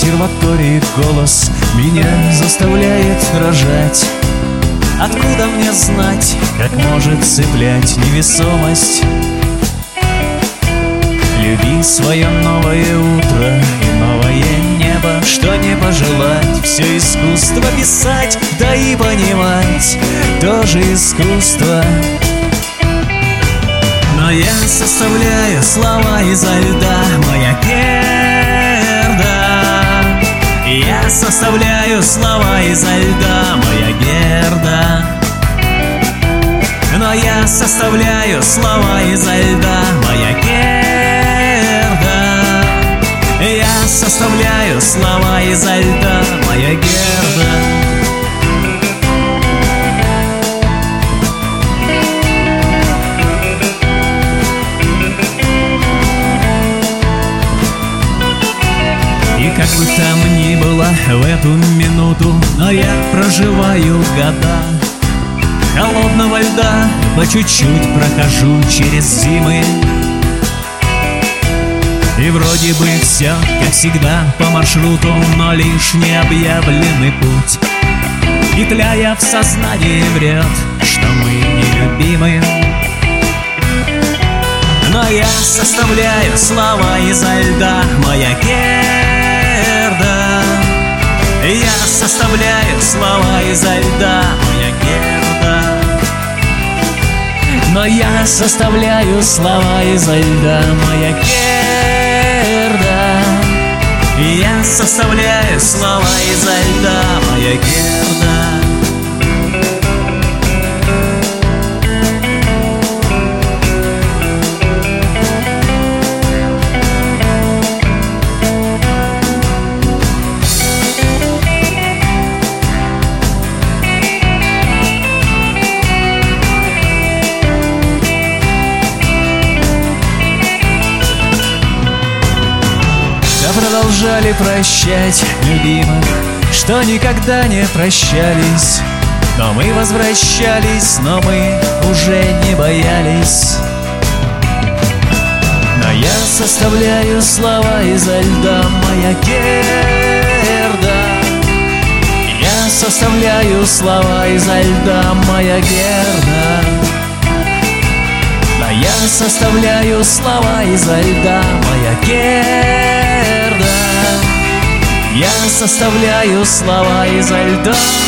консерватории голос меня заставляет дрожать. Откуда мне знать, как может цеплять невесомость? Люби свое новое утро и новое небо. Что не пожелать, все искусство писать, да и понимать тоже искусство. Но я составляю слова изо льда, моя Герда. Я составляю слова изо льда, моя Герда. Но я составляю слова изо льда, моя Герда. Я составляю слова изо льда, моя Герда. Как бы там ни было в эту минуту, но я проживаю года холодного льда, по чуть-чуть прохожу через зимы. И вроде бы все, как всегда, по маршруту, но лишь необъявленный путь. Петляя в сознании врет, что мы нелюбимы. Но я составляю слова изо льда, моя Герда. Я составляю слова изо льда, моя Герда. Но я составляю слова изо льда, моя Герда. Я составляю слова изо льда, моя Герда. Продолжали прощать любимых, что никогда не прощались. Но мы возвращались, но мы уже не боялись. Но я составляю слова изо льда, моя Герда. Я составляю слова изо льда, моя Герда. Но я составляю слова изо льда, моя Герда. Я составляю слова изо льда.